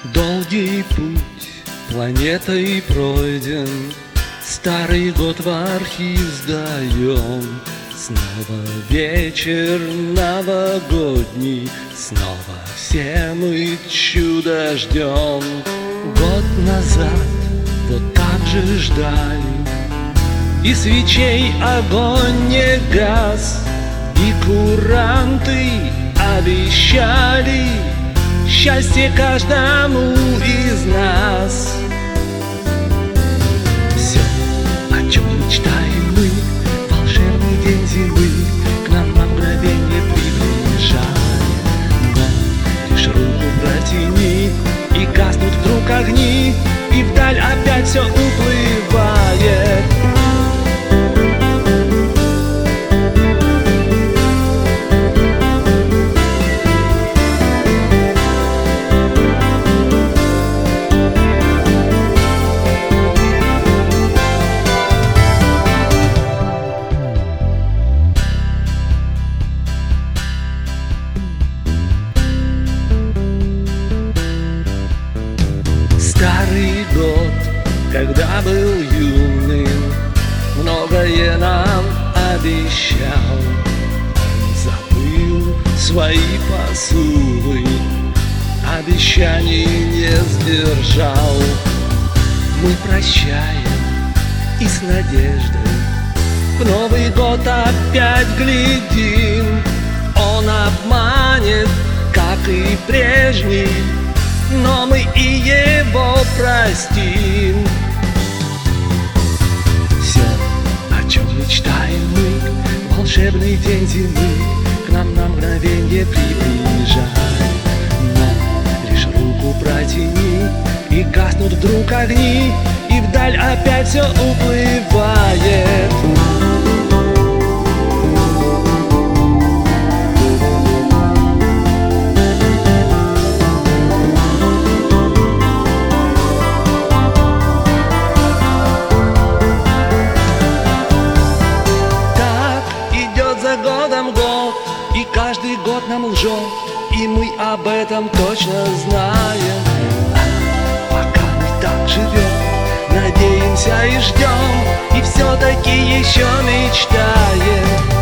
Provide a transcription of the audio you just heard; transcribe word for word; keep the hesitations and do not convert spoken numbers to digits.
Долгий путь планетой пройден, старый год в архив сдаем. Снова вечер новогодний, снова все мы чудо ждем. Год назад вот так же ждали, и свечей огонь не гас, и куранты обещали счастье каждому из нас. Все, о чем мечтаем мы, волшебный день зимы к нам на мгновенье приближает. Но лишь руку протяни, и гаснут вдруг огни, и вдаль опять все уплывает. Старый год, когда был юным, многое нам обещал. Забыл свои посулы, обещаний не сдержал. Мы прощаем и с надеждой в Новый год опять глядим. Он обманет, как и прежний, но мы и его простим. Все, о чем мечтаем мы, волшебный день зимы к нам на мгновенье приближает. Но лишь руку протяни, и гаснут вдруг огни, и вдаль опять все уплывает. Годом год, и каждый год нам лжет, и мы об этом точно знаем. А пока мы так живем, надеемся и ждем, и все-таки еще мечтаем.